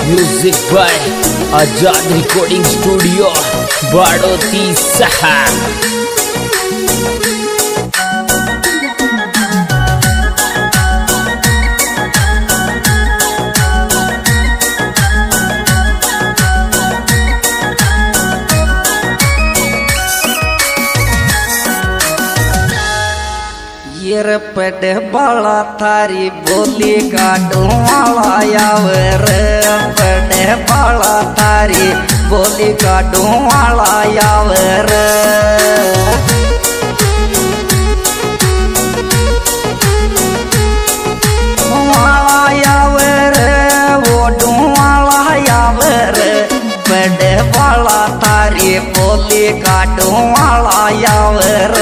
Music by Azad recording studio Badoti सहा। येर पेड़ बाला थारी बोली काटू वाला यावर, पेड़ बाला थारी बोली काटू वाला यावर। वाला यावर ओडू वाला यावर, पेड़ बाला थारी बोली काटू वाला यावर।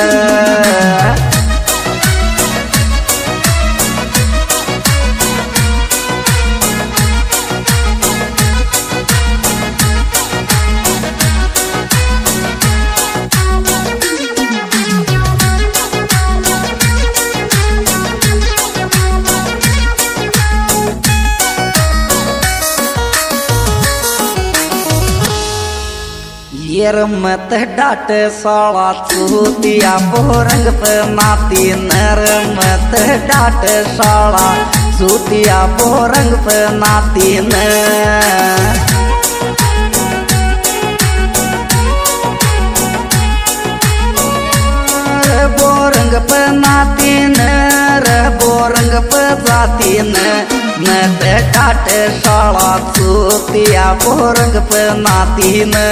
येर मत डाट साला चूतिया बोरंग पे नाती नर, मत डाट साला चूतिया बोरंग पे नाती न। बोरंग पे नाती नर, बोरंग पे जाती न ते डाट साला चूतिया बोरंग पे नाती न।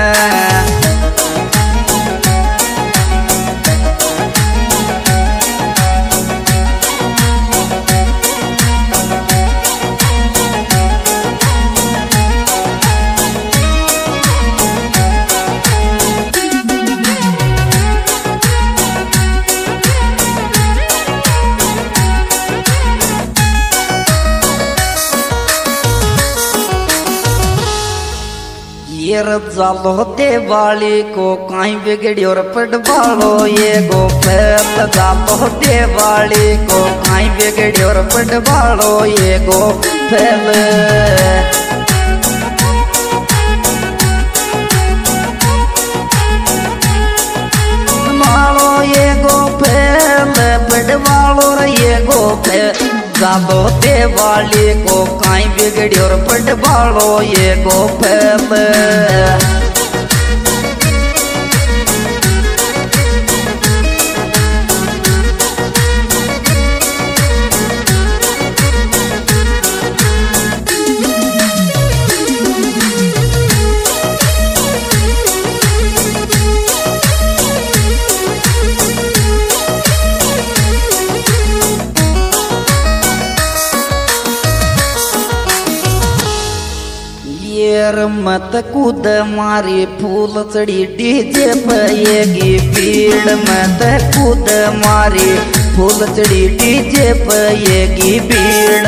येर जालो देवाली को काई बिगड़ियो पट बालो, ये गो फैल जालो देवाली को काई बिगड़ियो पट बालो, ये गो फैल। मालो ये गो फैल पट बालो, ये गो फैल जालो देवाली को काई बिगड़ियो पट बालो, ये गो फैल। येर मत कूद मारी फूल चढ़ी डीजे पेगी भीड़, मत कूद मारी फूल चढ़ी डीजे पेगी भीड़।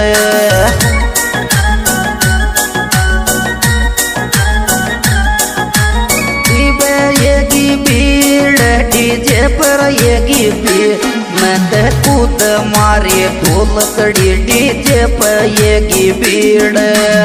येगी भीड़ डीजे पर येगी भीड़, मत कूद मारी फूल चढ़ी डीजे पेगी भीड़।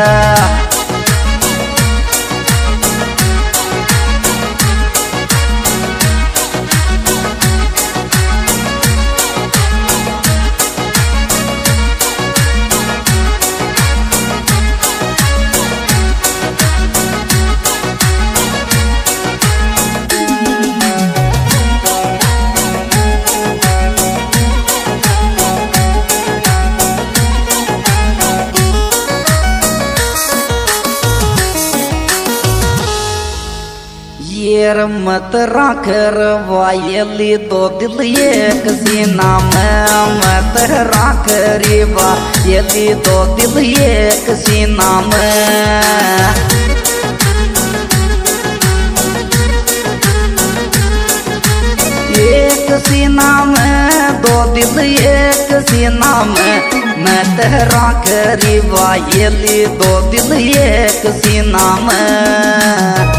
येर मत राख रवायली दो दिल एक सीना में, मत राख रवायली दो दिल एक सीना में। एक सीना में दो दिल एक सीना में, मत राख रवायली दो दिल एक सीना में।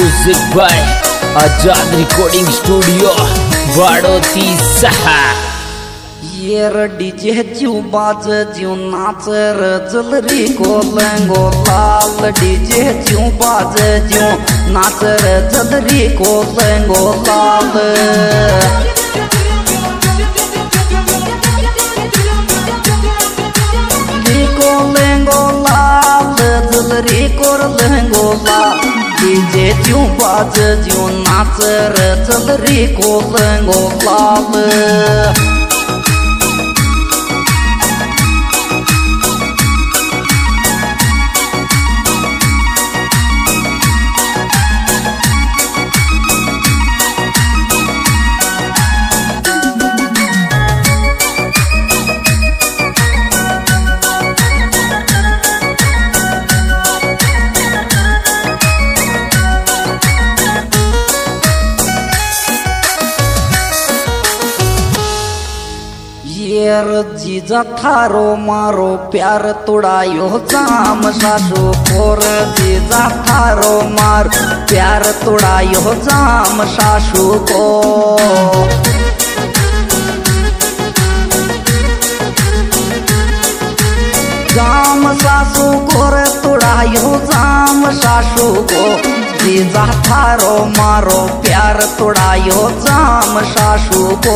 Music by Azad recording studio Badoti सहा। येर डीजे जीव बाज जीव नाच रजलरी को लंगो लाल डीजे जीव बाज जीव नाच रजलरी को लंगो लाल को लंगो लाल जलरी को लंगो लाल डीजे जीव बाज जीव नाच रजलरी को लंगो लाल। येर जीजा थारो मारो प्यार तोड़ायो जाम सासू कोर जीजा थारो मार प्यार तोड़ायो जाम सासू को जाम सासू कोर तोड़ायो जाम सासू को जीजा थारो मारो प्यार तोड़ायो जाम सासू को।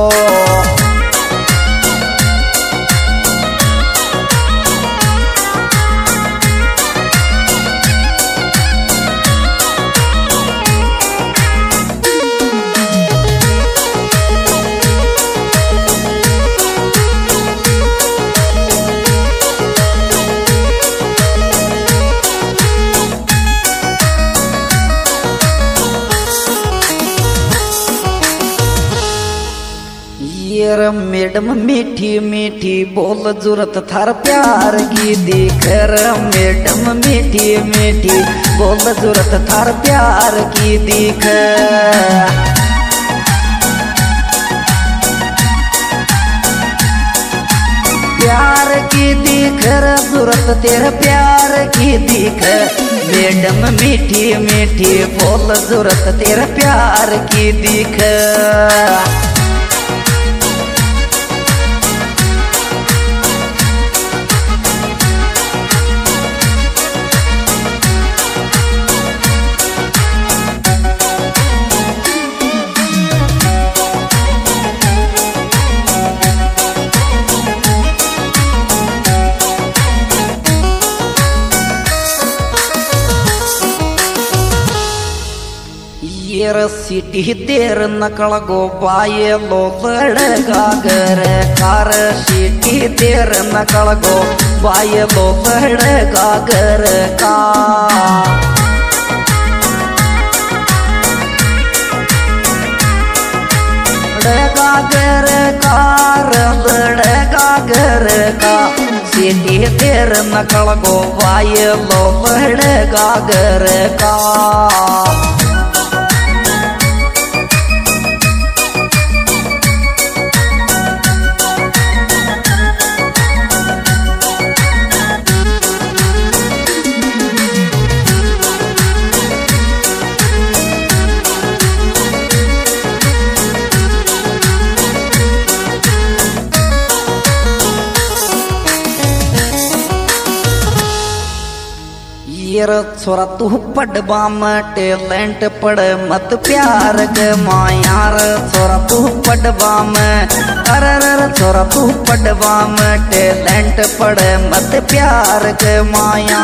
येर मैडम मीठी मीठी बोल जरूरत थार प्यार की दिखर मैडम मीठी मीठी बोल जरूरत थार प्यार की दिख प्यार की दिखर जरूरत तेरे प्यार की दिख मैडम मीठी मीठी बोल जरूरत तेरे प्यार की दिख। येर सिटी देर नकल गो बाये लो गागर कार सिटी देर नकल गो बाये लो गागर का गागर कार गागर का सिटी देर नकल गो बाये लो गागर का। येर छोरा तू पड़बा में टैलेंट पड़ मत प्यार के मायार छोरा तू पड़बा में अरे छोरा तू पड़बा में टैलेंट पड़ मत प्यार के माया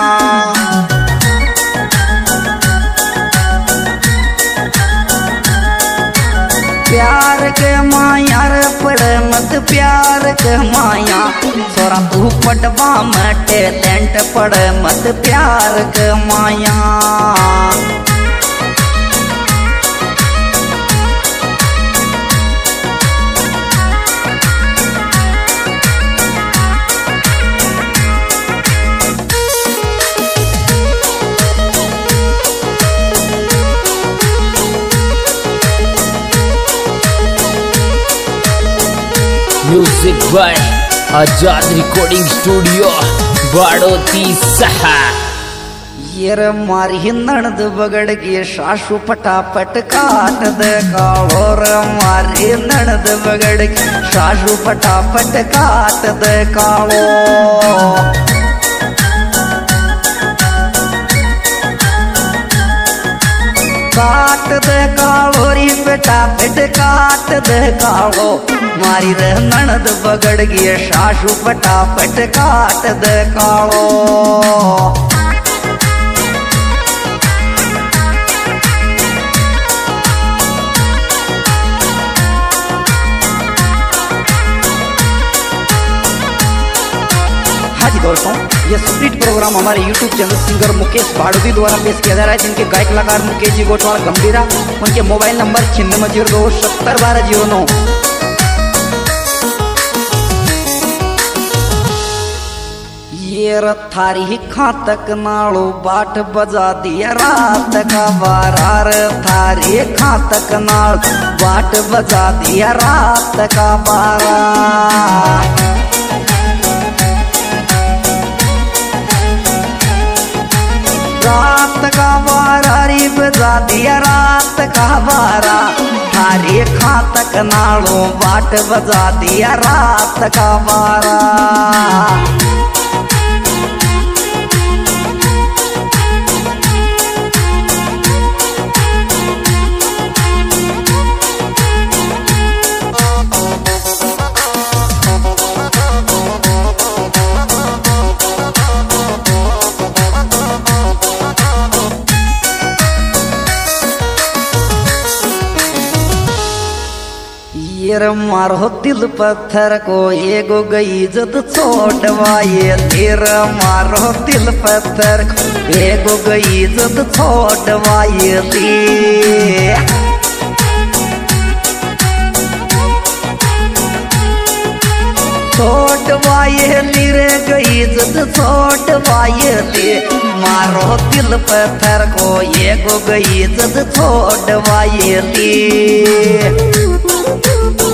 प्यार के माया रे पड़े मत प्यार के माया छोरा तू पटवा में टैलेंट पड़े मत प्यार के माया। Music by Azad recording studio Badoti सहा। ये रे मारी नणद बगड़ की सासू फटाफट काट दे कालो रे मारी नणद बगड़ की सासू फटाफट काट दे कालो काट दे कालो री बेटा पेट काट दे कालो मारी रे नणद बगड़ गई सासू फटाफट काट दे कालो दोस्तों ये स्प्लिट प्रोग्राम हमारे YouTube channel singer Mukesh Bhadoti द्वारा पेश किया जा रहा है, जिनके गायक कलाकार मुकेश जी गोटवाल गंभीरा। उनके मोबाइल नंबर 9602701209। ये थारी खातक नाड़ो बाट बजा दिया रात का बारार थारी खातक नाड़ बाट बजा दिया रात का बारा रात का बारा री बजा दिया रात का बारा थारी खातक नाड़ो बाट बजा दिया रात का बारा ये मारो दिल पत्थर को एगो गई जद छोड़वाए तेरा मारो दिल पत्थर को एगो गई जद छोड़वाए छोड़वाए रे गई जद छोड़वाए मारो दिल पत्थर को एगो गई जद छोड़वाए